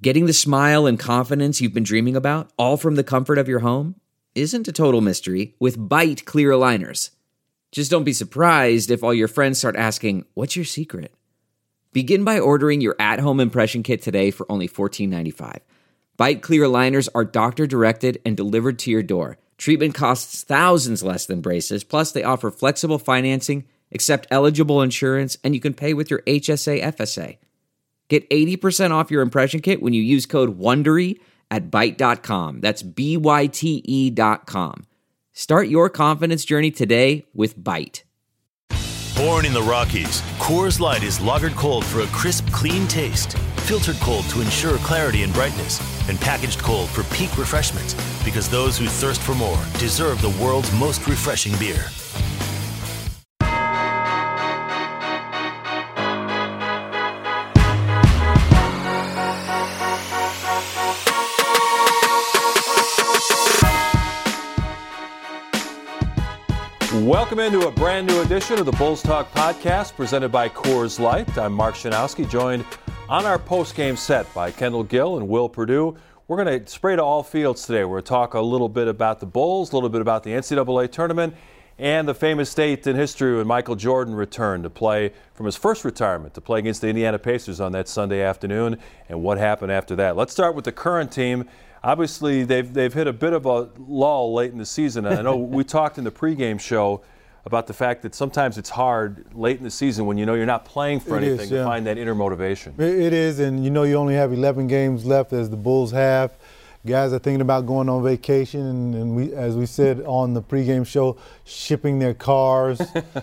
Getting the smile and confidence you've been dreaming about, all from the comfort of your home, isn't a total mystery with Byte clear aligners. Just don't be surprised if all your friends start asking, "What's your secret?" Begin by ordering your at-home impression kit today for only $14.95. Byte clear aligners are doctor-directed and delivered to your door. Treatment costs thousands less than braces, plus they offer flexible financing, accept eligible insurance, and you can pay with your HSA FSA. Get 80% off your impression kit when you use code WONDERY at Byte.com. That's BYTE.com. Start your confidence journey today with Byte. Born in the Rockies, Coors Light is lagered cold for a crisp, clean taste. Filtered cold to ensure clarity and brightness. And packaged cold for peak refreshment. Because those who thirst for more deserve the world's most refreshing beer. Welcome into a brand new edition of the Bulls Talk podcast presented by Coors Light. I'm Mark Shanowski, joined on our post-game set by Kendall Gill and Will Perdue. We're going to spray to all fields today. We're going to talk a little bit about the Bulls, a little bit about the NCAA tournament, and the famous date in history when Michael Jordan returned to play from his first retirement to play against the Indiana Pacers on that Sunday afternoon, and what happened after that. Let's start with the current team. Obviously, they've hit a bit of a lull late in the season. And I know we talked in the pregame show about the fact that sometimes it's hard late in the season when you know you're not playing for anything to find that inner motivation. It is, and you know you only have 11 games left as the Bulls have. Guys are thinking about going on vacation, and we, as we said on the pregame show, shipping their cars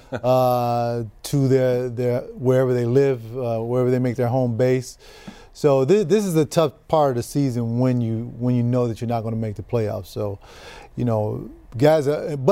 to their wherever they live, wherever they make their home base. So this is a tough part of the season when you know that you're not going to make the playoffs. So, you know, guys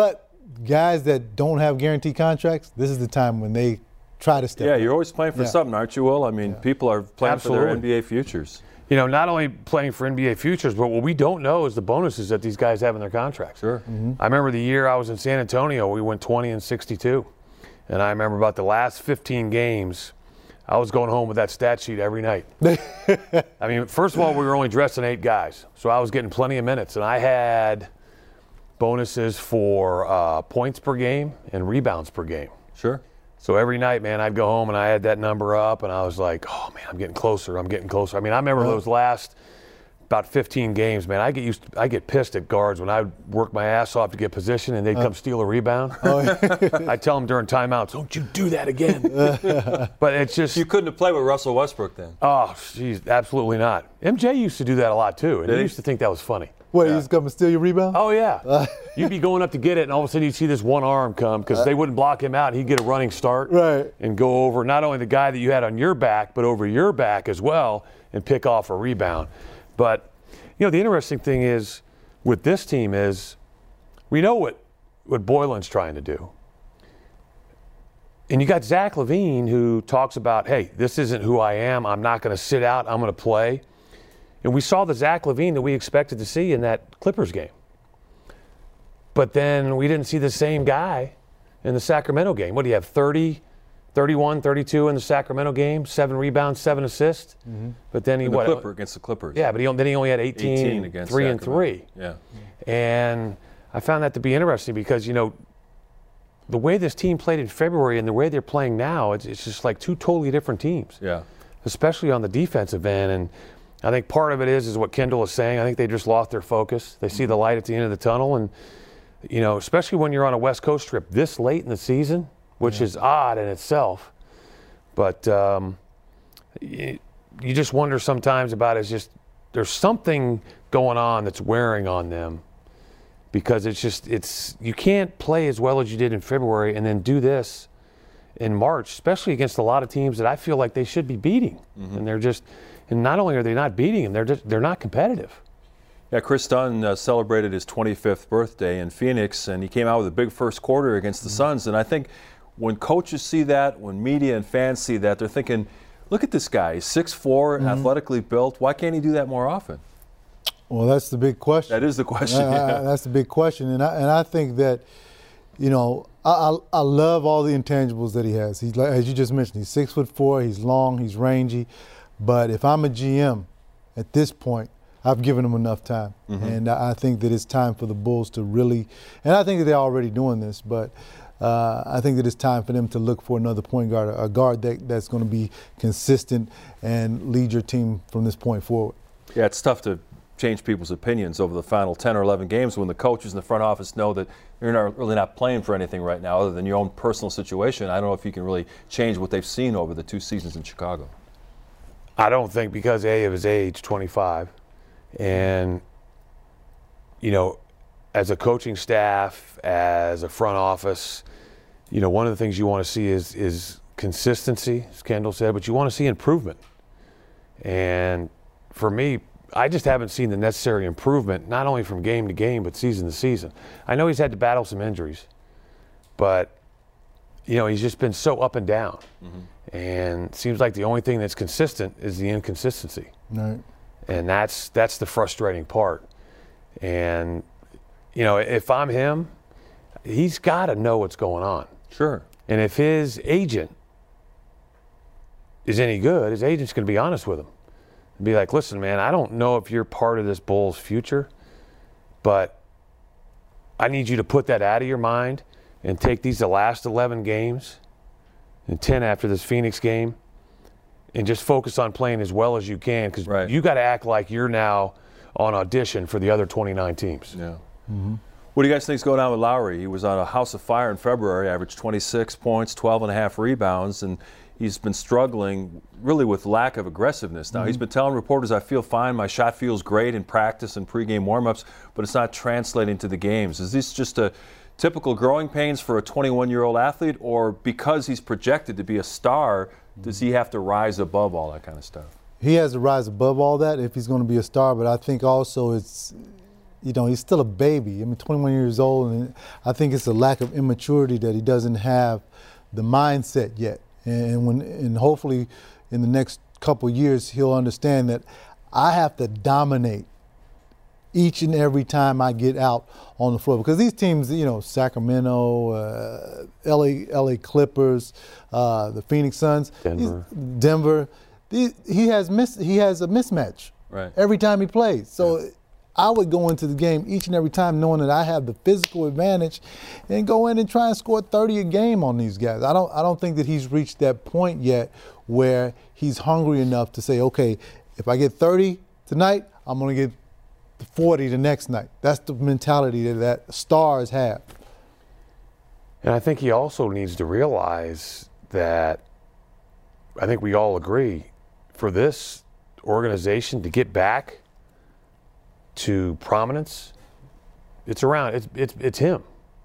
that don't have guaranteed contracts, this is the time when they try to step up. You're always playing for something, aren't you, Will? I mean, people are playing for their NBA futures. You know, not only playing for NBA futures, but what we don't know is the bonuses that these guys have in their contracts. Sure. Mm-hmm. I remember the year I was in San Antonio, we went 20-62. And I remember about the last 15 games, I was going home with that stat sheet every night. I mean, first of all, we were only dressing 8 guys, so I was getting plenty of minutes. And I had bonuses for points per game and rebounds per game. Sure. So every night, man, I'd go home and I had that number up, and I was like, oh, man, I'm getting closer. I mean, I remember those last about 15 games, man. I get pissed at guards when I work my ass off to get position and they'd come steal a rebound. I tell them during timeouts, don't you do that again. But it's just. You couldn't have played with Russell Westbrook then. Oh, geez, absolutely not. MJ used to do that a lot too, and he used to think that was funny. What, he used to come and steal your rebound? Oh, yeah. You'd be going up to get it, and all of a sudden you'd see this one arm come because they wouldn't block him out, and he'd get a running start and go over not only the guy that you had on your back, but over your back as well and pick off a rebound. But, you know, the interesting thing is with this team is we know what Boylan's trying to do. And you got Zach LaVine who talks about, hey, this isn't who I am. I'm not going to sit out. I'm going to play. And we saw the Zach LaVine that we expected to see in that Clippers game. But then we didn't see the same guy in the Sacramento game. What do you have, 30, 31, 32 in the Sacramento game, 7 rebounds, 7 assists? Mm-hmm. But then against the Clippers. Yeah, but then he only had 18 against 3 Sacramento. and 3. Yeah. And I found that to be interesting because, you know, the way this team played in February and the way they're playing now, it's just like 2 totally different teams. Yeah. Especially on the defensive end. And I think part of it is what Kendall is saying. I think they just lost their focus. They see the light at the end of the tunnel. And, you know, especially when you're on a West Coast trip this late in the season, which is odd in itself. But you just wonder sometimes about it. It's just there's something going on that's wearing on them because you can't play as well as you did in February and then do this in March, especially against a lot of teams that I feel like they should be beating. Mm-hmm. And not only are they not beating them, they're not competitive. Yeah, Chris Dunn celebrated his 25th birthday in Phoenix, and he came out with a big first quarter against the Suns. And I think when coaches see that, when media and fans see that, they're thinking, look at this guy. He's 6'4", athletically built. Why can't he do that more often? Well, that's the big question. That is the question. That's the big question. And I think that, you know, I love all the intangibles that he has. He's like, as you just mentioned, he's 6'4", he's long, he's rangy. But if I'm a GM at this point, I've given them enough time. And I think that it's time for the Bulls to really, and I think that they're already doing this, but I think that it's time for them to look for another point guard, a guard that's going to be consistent and lead your team from this point forward. Yeah, it's tough to change people's opinions over the final 10 or 11 games when the coaches in the front office know that you're really not playing for anything right now other than your own personal situation. I don't know if you can really change what they've seen over the 2 seasons in Chicago. I don't think, because of his age, 25, and, as a coaching staff, as a front office, one of the things you want to see is consistency, as Kendall said, but you want to see improvement. And for me, I just haven't seen the necessary improvement, not only from game to game, but season to season. I know he's had to battle some injuries, but, he's just been so up and down. And it seems like the only thing that's consistent is the inconsistency. Right. And that's the frustrating part. And, if I'm him, he's got to know what's going on. Sure. And if his agent is any good, his agent's going to be honest with him. And be like, listen, man, I don't know if you're part of this Bulls' future, but I need you to put that out of your mind and take the last 11 games and 10 after this Phoenix game and just focus on playing as well as you can, because you got to act like you're now on audition for the other 29 teams. Yeah. What do you guys think is going on with Lowry? He was on a house of fire in February, averaged 26 points, 12.5 rebounds, and he's been struggling really with lack of aggressiveness. Now, he's been telling reporters, I feel fine, my shot feels great in practice and pregame warmups, but it's not translating to the games. Is this just a typical growing pains for a 21-year-old athlete, or because he's projected to be a star, does he have to rise above all that kind of stuff? He has to rise above all that if he's going to be a star, but I think also it's, he's still a baby. 21 years old, and I think it's a lack of immaturity that he doesn't have the mindset yet. And hopefully in the next couple of years he'll understand that I have to dominate each and every time I get out on the floor. Because these teams, Sacramento, LA Clippers, the Phoenix Suns, Denver, he has a mismatch every time he plays. So I would go into the game each and every time knowing that I have the physical advantage and go in and try and score 30 a game on these guys. I don't think that he's reached that point yet where he's hungry enough to say, okay, if I get 30 tonight, I'm going to get 40 the next night. That's the mentality that stars have. And I think he also needs to realize that, I think we all agree, for this organization to get back to prominence, it's him.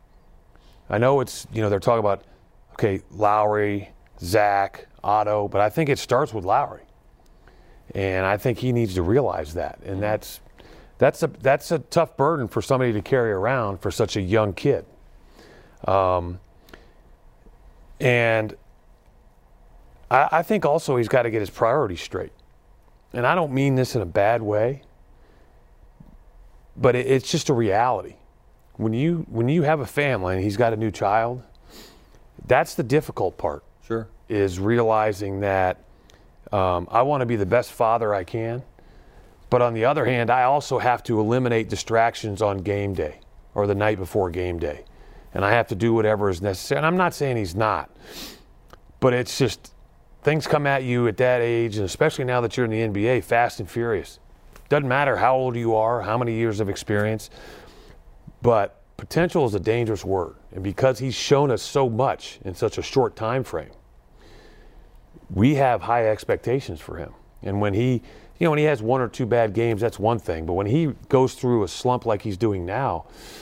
I know they're talking about, okay, Lowry, Zach, Otto, but I think it starts with Lowry. And I think he needs to realize that. And that's a tough burden for somebody to carry around for such a young kid. And I think also he's got to get his priorities straight. And I don't mean this in a bad way, but it's just a reality. When you have a family and he's got a new child, that's the difficult part. Sure. Is realizing that I want to be the best father I can, but on the other hand, I also have to eliminate distractions on game day or the night before game day. And I have to do whatever is necessary. And I'm not saying he's not, but it's just things come at you at that age, and especially now that you're in the NBA, fast and furious. Doesn't matter how old you are, how many years of experience, but potential is a dangerous word. And because he's shown us so much in such a short time frame, we have high expectations for him. And when he has 1 or 2 bad games, that's one thing. But when he goes through a slump like he's doing now,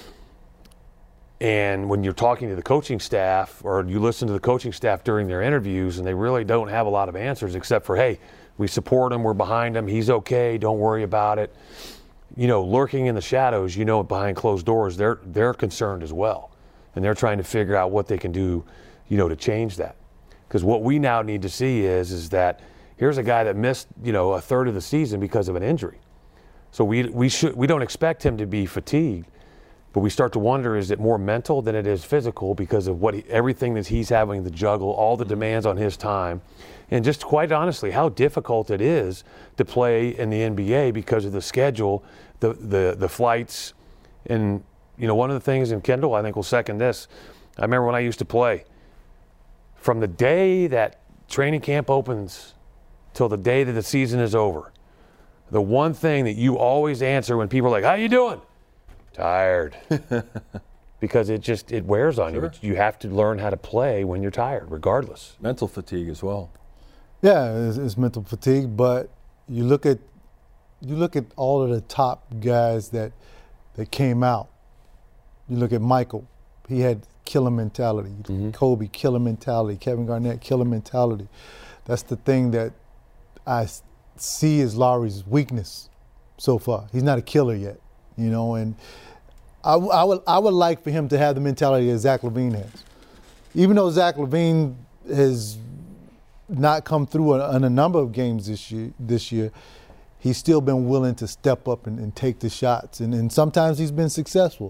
and when you're talking to the coaching staff or you listen to the coaching staff during their interviews and they really don't have a lot of answers except for, hey, we support him, we're behind him, he's okay, don't worry about it. Lurking in the shadows, behind closed doors, they're concerned as well. And they're trying to figure out what they can do, to change that. Because what we now need to see is that here's a guy that missed, a third of the season because of an injury. So we don't expect him to be fatigued, But we start to wonder, is it more mental than it is physical because of everything that he's having to juggle, all the demands on his time, and just quite honestly, how difficult it is to play in the NBA because of the schedule, the flights. And, one of the things, and Kendall, I think, will second this. I remember when I used to play, from the day that training camp opens till the day that the season is over, the one thing that you always answer when people are like, how you doing? Tired. Because it wears on you. You have to learn how to play when you're tired, regardless. Mental fatigue as well. Yeah, it's mental fatigue, but you look at all of the top guys that came out. You look at Michael, he had killer mentality. Mm-hmm. Kobe, killer mentality. Kevin Garnett, killer mentality. That's the thing that I see as Lowry's weakness so far. He's not a killer yet, and I would like for him to have the mentality that Zach LaVine has. Even though Zach LaVine has not come through in a number of games this year, he's still been willing to step up and take the shots, and sometimes he's been successful.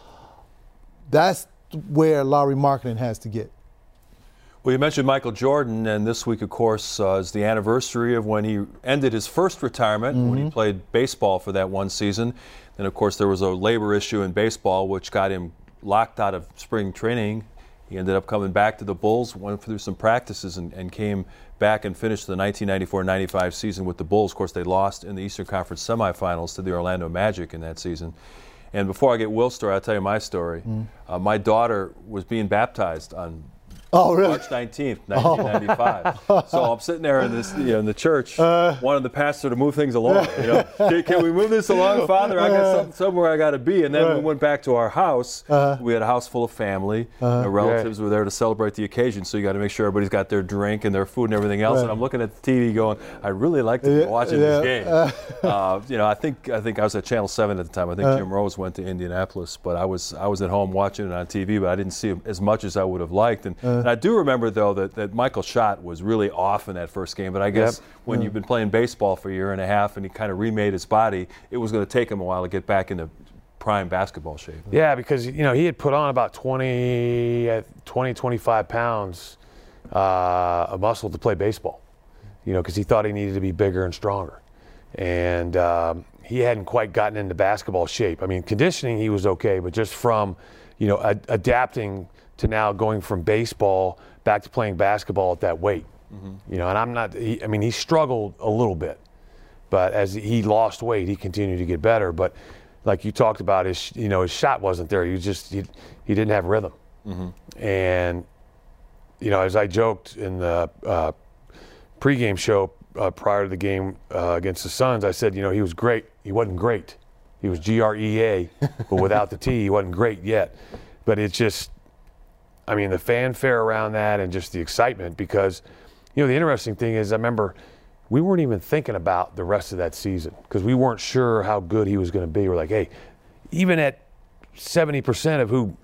That's where Lauri Markkanen has to get. Well, you mentioned Michael Jordan, and this week, of course, is the anniversary of when he ended his first retirement, when he played baseball for that one season. Then, of course, there was a labor issue in baseball, which got him locked out of spring training. He ended up coming back to the Bulls, went through some practices, and came back and finished the 1994-95 season with the Bulls. Of course, they lost in the Eastern Conference semifinals to the Orlando Magic in that season. And before I get Will's story, I'll tell you my story. My daughter was being baptized on March 19th, 1995. So I'm sitting there in this, in the church, wanting the pastor to move things along. Can we move this along, Father? I got somewhere I got to be. And then we went back to our house. We had a house full of family. Relatives were there to celebrate the occasion. So you got to make sure everybody's got their drink and their food and everything else. And I'm looking at the TV, going, I'd really like to be watching this game. I think I was at Channel 7 at the time. I think Jim Rose went to Indianapolis, but I was at home watching it on TV. But I didn't see as much as I would have liked. And I do remember, though, that Michael's shot was really off in that first game. But I guess when you've been playing baseball for a year and a half and he kind of remade his body, it was going to take him a while to get back into prime basketball shape. Yeah, because, he had put on about 25 pounds of muscle to play baseball, because he thought he needed to be bigger and stronger. And he hadn't quite gotten into basketball shape. I mean, conditioning, he was okay, but just from, adapting to now going from baseball back to playing basketball at that weight. And I'm not, he struggled a little bit, but as he lost weight, he continued to get better. But like you talked about, his shot wasn't there. He didn't have rhythm. And, as I joked in the pregame show prior to the game against the Suns, I said, he was great. He wasn't great. He was GREA, but without the T, he wasn't great yet. But it's just, the fanfare around that and just the excitement, because, the interesting thing is, I remember we weren't even thinking about the rest of that season because we weren't sure how good he was going to be. We're like, hey, even at 70% of who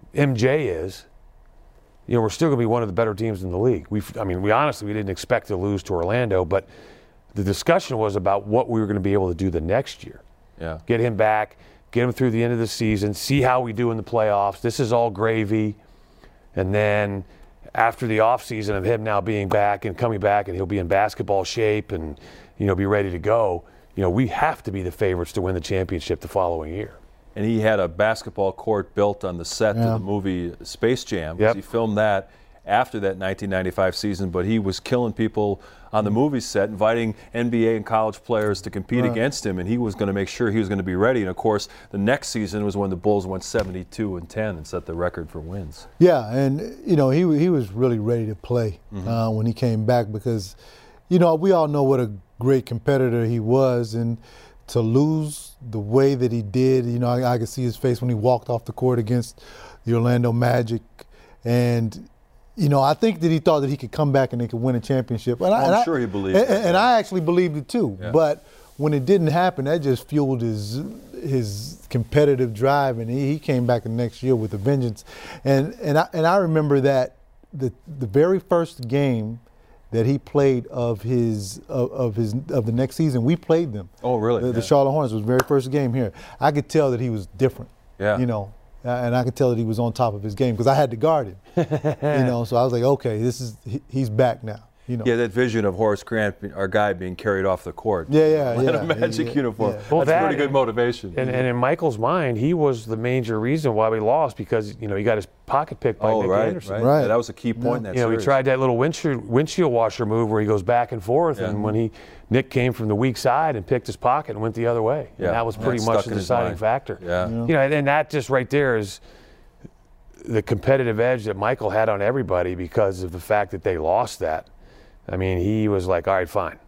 MJ is, we're still going to be one of the better teams in the league. We honestly, we didn't expect to lose to Orlando, but the discussion was about what we were going to be able to do the next year. Yeah. Get him back, get him through the end of the season, see how we do in the playoffs. This is all gravy. And then after the offseason of him now being back and coming back, and he'll be in basketball shape and, be ready to go, we have to be the favorites to win the championship the following year. And he had a basketball court built on the set of the movie Space Jam. He filmed that after that 1995 season, but he was killing people on the movie set, inviting NBA and college players to compete against him, and he was going to make sure he was going to be ready. And, of course, the next season was when the Bulls went 72-10 and set the record for wins. Yeah, and, he was really ready to play when he came back because, we all know what a great competitor he was, and to lose the way that he did, I could see his face when he walked off the court against the Orlando Magic, and I think that he thought that he could come back and they could win a championship. I'm sure he believed it. And I actually believed it too. Yeah. But when it didn't happen, that just fueled his competitive drive, and he came back the next year with a vengeance. And I remember that the very first game that he played of the next season, we played them. Oh, really? The Charlotte Hornets was the very first game here. I could tell that he was different. You know, and I could tell that he was on top of his game because I had to guard him. You know, so I was like, okay, he's back now. You know. Yeah, that vision of Horace Grant, our guy, being carried off the court. Yeah. In a Magic uniform. Yeah. Well, that's pretty good motivation. And in Michael's mind, he was the major reason why we lost because, you know, he got his pocket picked by Nick Anderson. Right. Yeah, that was a key point in that series. He tried that little windshield washer move where he goes back and forth, and when Nick came from the weak side and picked his pocket and went the other way. Yeah. And that was pretty much the deciding factor. Yeah. You know, and that just right there is the competitive edge that Michael had on everybody because of the fact that they lost that. I mean, he was like, all right, fine.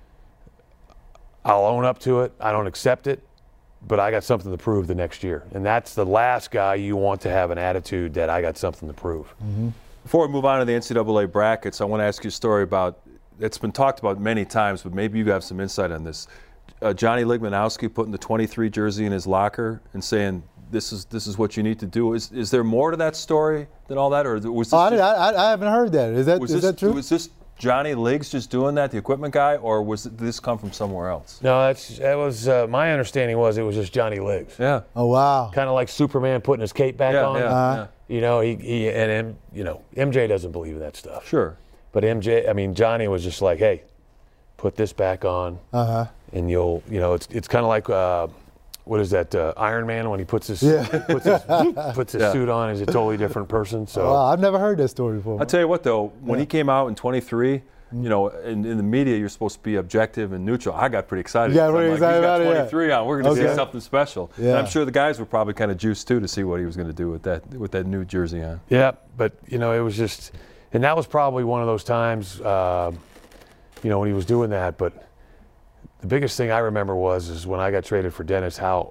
I'll own up to it. I don't accept it, but I got something to prove the next year. And that's the last guy you want to have an attitude that I got something to prove. Mm-hmm. Before we move on to the NCAA brackets, I want to ask you a story about, it's been talked about many times, but maybe you have some insight on this. Johnny Ligmanowski putting the 23 jersey in his locker and saying, this is what you need to do. Is there more to that story than all that? Or was this I haven't heard that. Is that true? Was this Johnny Liggs just doing that, the equipment guy, or did this come from somewhere else? No, that was my understanding was it was just Johnny Liggs. Yeah. Oh wow. Kind of like Superman putting his cape back on. Yeah. You know, MJ doesn't believe in that stuff. Sure. But Johnny was just like, hey, put this back on, and it's kind of like what is that Iron Man when he puts his puts his suit on, he's a totally different person. So I've never heard that story before. I'll tell you what though, when he came out in 23, you know, in the media you're supposed to be objective and neutral. I got pretty excited. Yeah, really excited about it. He's got 23 on. We're going to see something special. Yeah. And I'm sure the guys were probably kind of juiced too to see what he was going to do with that new jersey on. Yeah, but you know, it was just, and that was probably one of those times, you know, when he was doing that. But the biggest thing I remember is when I got traded for Dennis, I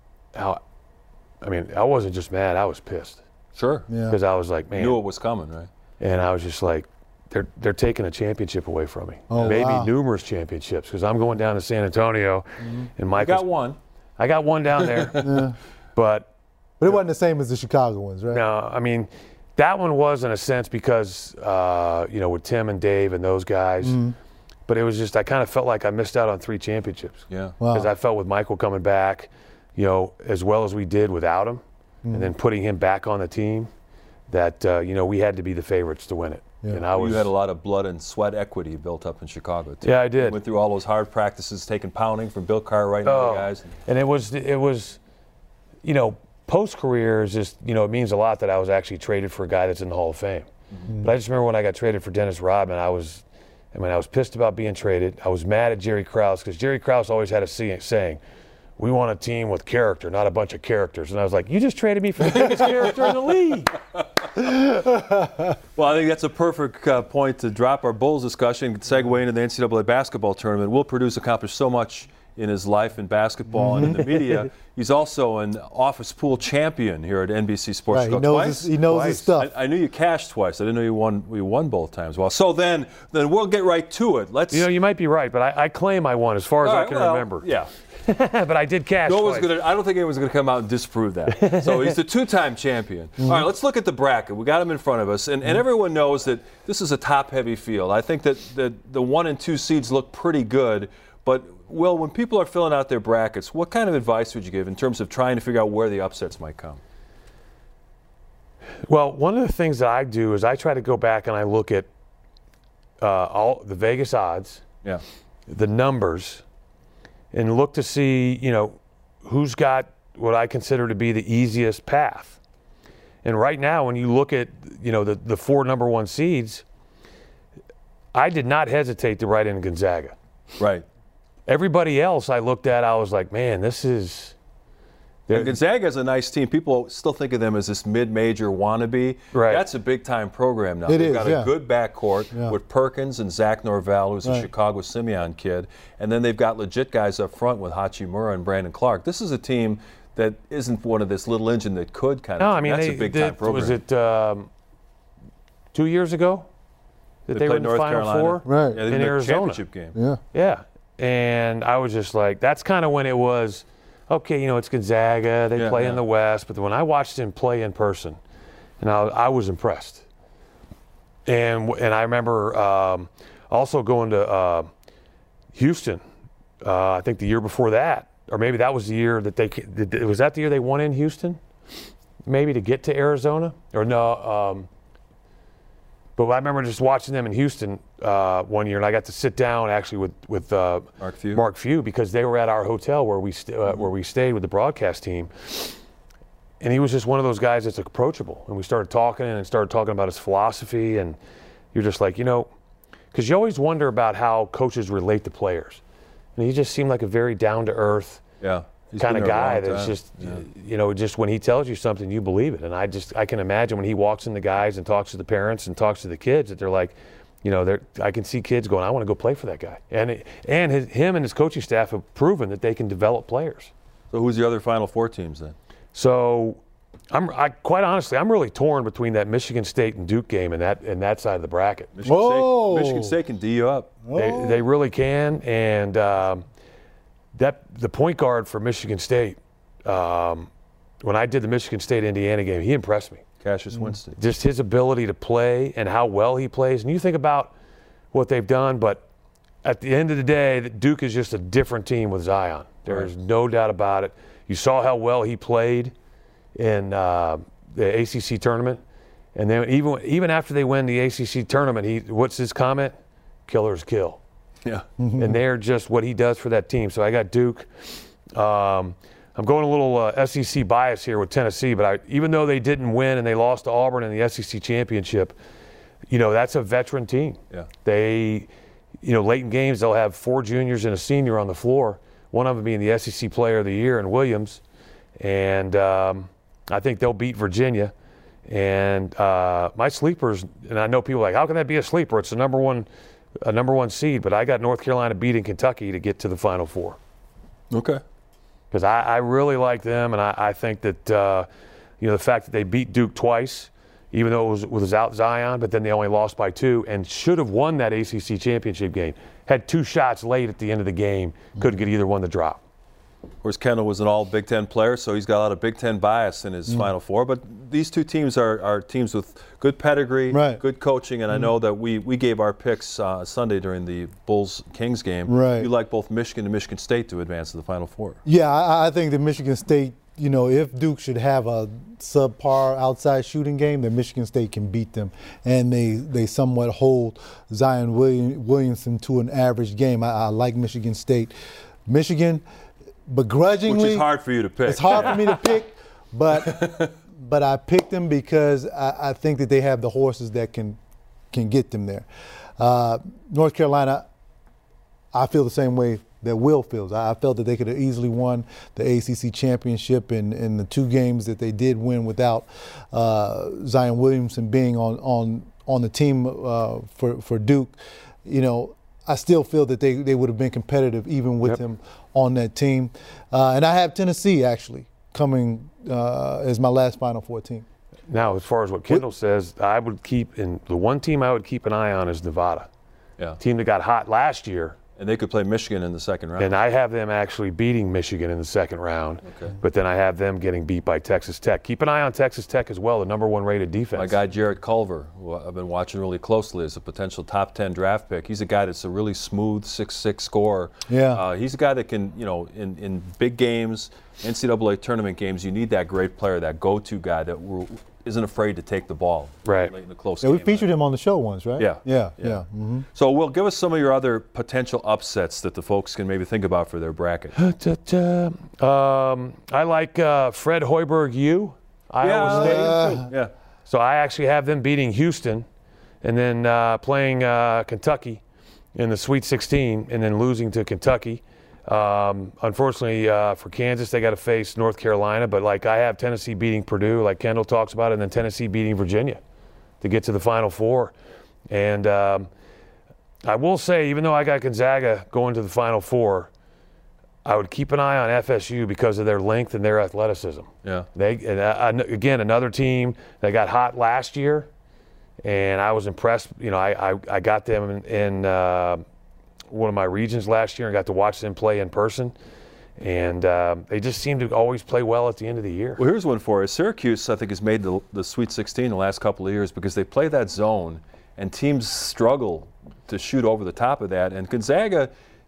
wasn't just mad, I was pissed. Sure. Yeah. Because I was like, man. You knew it was coming, right? And I was just like, they're taking a championship away from me. Oh, maybe wow. numerous championships, because I'm going down to San Antonio, and Michael. I got one down there, but it wasn't the same as the Chicago ones, right? No, I mean, that one was in a sense because you know, with Tim and Dave and those guys. But it was just, I kind of felt like I missed out on 3 championships. Yeah. Because I felt with Michael coming back, you know, as well as we did without him, and then putting him back on the team, that you know, we had to be the favorites to win it. Yeah. And you had a lot of blood and sweat equity built up in Chicago too. Yeah, I did. You went through all those hard practices, taking pounding from Bill Cartwright and other guys. And it was, you know, post-career is just, you know, it means a lot that I was actually traded for a guy that's in the Hall of Fame. But I just remember when I got traded for Dennis Rodman, I was pissed about being traded. I was mad at Jerry Krause because Jerry Krause always had a saying, we want a team with character, not a bunch of characters. And I was like, you just traded me for the biggest character in the league. Well, I think that's a perfect point to drop our Bulls discussion, segue into the NCAA basketball tournament. Will Purdue's accomplished so much in his life in basketball and in the media. He's also an office pool champion here at NBC Sports. Right, he knows his stuff. I knew you cashed twice. I didn't know you won both times. Well, so then we'll get right to it. You know, you might be right, but I claim I won as far as I can remember. Yeah. But I did cash twice. I don't think anyone's going to come out and disprove that. So he's the 2-time champion. All right, let's look at the bracket. We got him in front of us, and everyone knows that this is a top-heavy field. I think that the 1 and 2 seeds look pretty good, but Will, when people are filling out their brackets, what kind of advice would you give in terms of trying to figure out where the upsets might come? Well, one of the things that I do is I try to go back and I look at all the Vegas odds, the numbers, and look to see, you know, who's got what I consider to be the easiest path. And right now, when you look at, you know, the 4 number 1 seeds, I did not hesitate to write in Gonzaga. Right. Everybody else I looked at, I was like, man, this is... Gonzaga is a nice team. People still think of them as this mid-major wannabe. Right. That's a big-time program now. They've got a good backcourt with Perkins and Zach Norvell, who's a Chicago Simeon kid. And then they've got legit guys up front with Hachimura and Brandon Clark. This is a team that isn't one of this little engine that could kind of. No, I mean, that's a big-time program. Was it 2 years ago that they were in the North Final Carolina. Four? Right. Yeah, they in won Arizona. Championship game. Yeah. Yeah. And I was just like, that's kind of when it was, okay, you know, it's Gonzaga, they play in the West, but when I watched him play in person, and I was impressed. And I remember also going to Houston, I think the year before that, or maybe that was the year that was that the year they won in Houston? maybe to get to Arizona, or no. But I remember just watching them in Houston one year, and I got to sit down actually with Mark Few, because they were at our hotel where we stayed with the broadcast team, and he was just one of those guys that's approachable. And we started talking about his philosophy, and you're just like, because you always wonder about how coaches relate to players, and he just seemed like a very down to earth kind of guy that's just, just when he tells you something, you believe it. And I can imagine when he walks in the guys and talks to the parents and talks to the kids that they're like, I can see kids going, I want to go play for that guy. And him and his coaching staff have proven that they can develop players. So who's the other Final Four teams then? So quite honestly, I'm really torn between that Michigan State and Duke game and that side of the bracket. Michigan State can D you up. They really can. And the point guard for Michigan State, when I did the Michigan State-Indiana game, he impressed me. Cassius Winston. Just his ability to play and how well he plays. And you think about what they've done, but at the end of the day, Duke is just a different team with Zion. There's no doubt about it. You saw how well he played in the ACC tournament. And then even after they win the ACC tournament, what's his comment? Killers kill. Yeah. And they're just what he does for that team. So I got Duke. I'm going a little SEC bias here with Tennessee, but even though they didn't win and they lost to Auburn in the SEC championship, that's a veteran team. Yeah. They, late in games, they'll have 4 juniors and a senior on the floor, one of them being the SEC Player of the Year in Williams. And I think they'll beat Virginia. And my sleepers, and I know people are like, how can that be a sleeper? It's a number one seed, but I got North Carolina beating Kentucky to get to the Final Four. Okay. Because I really like them, and I think that the fact that they beat Duke twice, even though it was without Zion, but then they only lost by 2 and should have won that ACC championship game. Had 2 shots late at the end of the game, couldn't get either one to drop. Of course, Kendall was an all Big Ten player, so he's got a lot of Big Ten bias in his Final Four. But these two teams are teams with good pedigree, good coaching, and I know that we gave our picks Sunday during the Bulls-Kings game. Right. You like both Michigan and Michigan State to advance to the Final Four. Yeah, I think that Michigan State, if Duke should have a subpar outside shooting game, then Michigan State can beat them. And they somewhat hold Zion Williamson to an average game. I like Michigan State. Michigan, begrudgingly. Which is hard for you to pick. It's hard for me to pick, but I picked them because I think that they have the horses that can get them there. North Carolina, I feel the same way that Will feels. I felt that they could have easily won the ACC championship in the 2 games that they did win without Zion Williamson being on the team for Duke. I still feel that they would have been competitive even with him on that team. And I have Tennessee actually coming as my last Final Four team. Now, as far as what Kendall says, I would keep the one team I would keep an eye on is Nevada. Yeah. Team that got hot last year. And they could play Michigan in the second round. And I have them actually beating Michigan in the second round. Okay. But then I have them getting beat by Texas Tech. Keep an eye on Texas Tech as well, the number 1 rated defense. My guy Jarrett Culver, who I've been watching really closely, is a potential top 10 draft pick. He's a guy that's a really smooth 6'6" scorer. Yeah. He's a guy that can, in big games, NCAA tournament games, you need that great player, that go-to guy that isn't afraid to take the ball late in the close game. We featured him on the show once, right? Yeah. Mm-hmm. So, Will, give us some of your other potential upsets that the folks can maybe think about for their bracket. I like Fred Hoiberg, Iowa State. Yeah. So I actually have them beating Houston and then playing Kentucky in the Sweet 16 and then losing to Kentucky. Unfortunately for Kansas, they got to face North Carolina, but I have Tennessee beating Purdue, like Kendall talks about, and then Tennessee beating Virginia to get to the Final Four. And I will say, even though I got Gonzaga going to the Final Four, I would keep an eye on FSU because of their length and their athleticism. Yeah. Again, another team that got hot last year, and I was impressed. I got them in one of my regions last year and got to watch them play in person. And they just seem to always play well at the end of the year. Well, here's one for you. Syracuse, I think, has made the Sweet 16 the last couple of years because they play that zone, and teams struggle to shoot over the top of that. And Gonzaga,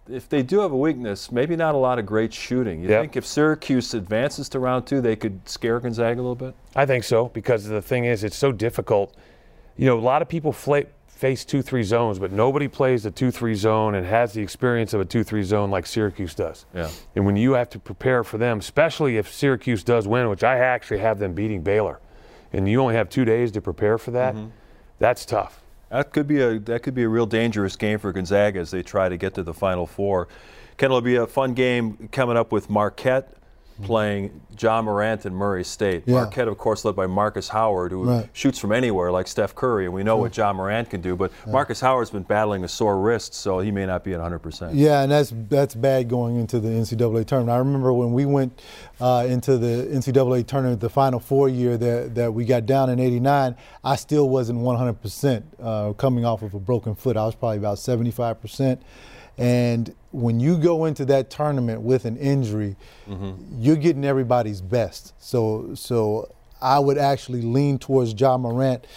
if they do have a weakness, maybe not a lot of great shooting. You think if Syracuse advances to round 2, they could scare Gonzaga a little bit? I think so, because the thing is, it's so difficult. You know, a lot of people face 2-3 zones, but nobody plays a 2-3 zone and has the experience of a 2-3 zone like Syracuse does. Yeah. And when you have to prepare for them, especially if Syracuse does win, which I actually have them beating Baylor, and you only have 2 days to prepare for that, that's tough. That could be a real dangerous game for Gonzaga as they try to get to the Final Four. Kendall, it'll be a fun game coming up with Marquette playing Ja Morant and Murray State. Yeah. Marquette, of course, led by Marcus Howard, who shoots from anywhere like Steph Curry, and we know what Ja Morant can do, but Marcus Howard's been battling a sore wrist, so he may not be at 100%. Yeah, and that's bad going into the NCAA tournament. I remember when we went into the NCAA tournament, the Final Four year that we got down in '89, I still wasn't 100% coming off of a broken foot. I was probably about 75%. And when you go into that tournament with an injury, you're getting everybody's best. So I would actually lean towards Ja Morant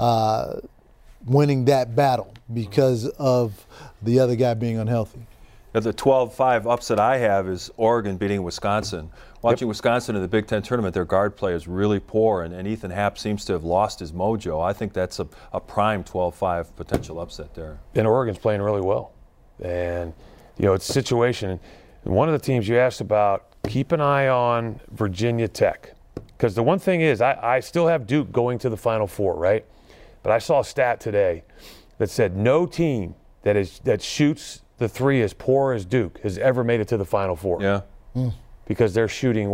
winning that battle because of the other guy being unhealthy. The 12-5 upset I have is Oregon beating Wisconsin. Watching Wisconsin in the Big Ten tournament, their guard play is really poor, and Ethan Happ seems to have lost his mojo. I think that's a prime 12-5 potential upset there. And Oregon's playing really well. And, you know, it's a situation. And one of the teams you asked about, keep an eye on Virginia Tech. Because the one thing is, I still have Duke going to the Final Four, right? But I saw a stat today that said no team that shoots the three as poor as Duke has ever made it to the Final Four. Yeah. Because they're shooting,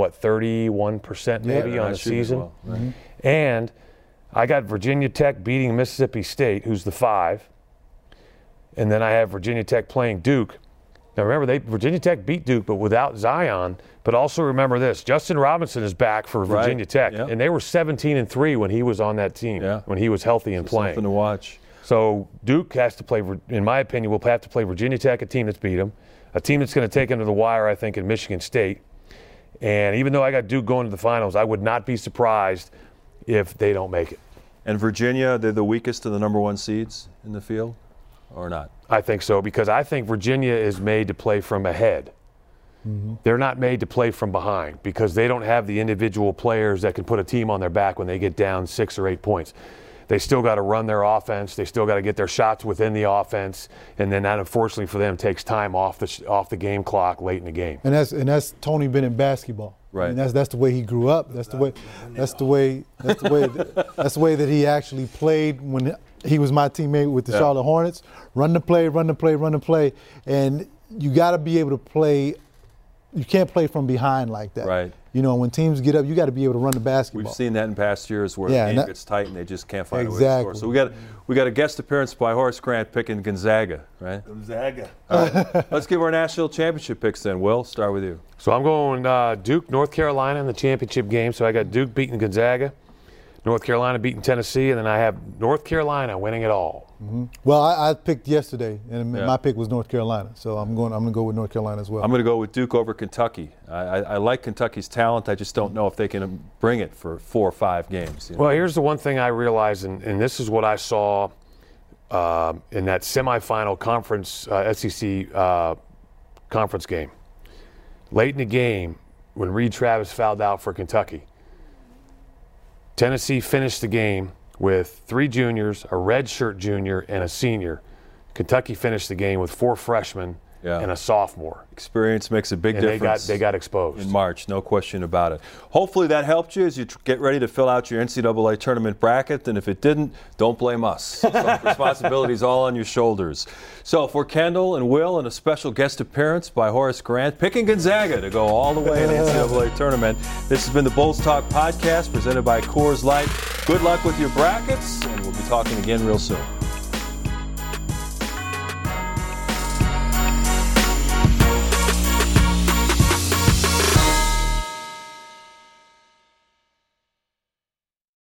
31% maybe on the season. Well, right. And I got Virginia Tech beating Mississippi State, who's the 5. And then I have Virginia Tech playing Duke. Now remember, Virginia Tech beat Duke, but without Zion. But also remember this: Justin Robinson is back for Virginia Tech, and they were 17-3 when he was on that team, when he was healthy and playing. Something to watch. So Duke has to play, in my opinion, will have to play Virginia Tech, a team that's beat them, a team that's going to take them to the wire, I think, in Michigan State. And even though I got Duke going to the finals, I would not be surprised if they don't make it. And Virginia, they're the weakest of the number 1 seeds in the field? Or not? I think so, because I think Virginia is made to play from ahead. They're not made to play from behind because they don't have the individual players that can put a team on their back when they get down 6 or 8 points. They still got to run their offense. They still got to get their shots within the offense, and then that, unfortunately for them, takes time off the game clock late in the game. And that's Tony Bennett basketball. Right. I mean, that's the way he grew up. That's the way that he actually played when he was my teammate with the Charlotte Hornets. Run the play, and you got to be able to play. You can't play from behind like that. Right. You know, when teams get up, you got to be able to run the basketball. We've seen that in past years where the game gets tight and they just can't find a way to score. So we got a guest appearance by Horace Grant picking Gonzaga, right? Gonzaga. All right. Let's give our national championship picks then. Will, start with you. So I'm going Duke, North Carolina in the championship game. So I got Duke beating Gonzaga, North Carolina beating Tennessee, and then I have North Carolina winning it all. Well, I picked yesterday, and my pick was North Carolina. So I'm going to go with North Carolina as well. I'm going to go with Duke over Kentucky. I like Kentucky's talent. I just don't know if they can bring it for 4 or 5 games. You know? Well, here's the one thing I realized, and this is what I saw in that semifinal conference SEC conference game. Late in the game, when Reed Travis fouled out for Kentucky, Tennessee finished the game with 3 juniors, a redshirt junior, and a senior. Kentucky finished the game with 4 freshmen and a sophomore. Experience makes a big difference. They got exposed. In March, no question about it. Hopefully that helped you as you get ready to fill out your NCAA tournament bracket. And if it didn't, don't blame us. Some responsibility's all on your shoulders. So for Kendall and Will and a special guest appearance by Horace Grant, picking Gonzaga to go all the way in the NCAA tournament, this has been the Bulls Talk podcast presented by Coors Light. Good luck with your brackets, and we'll be talking again real soon.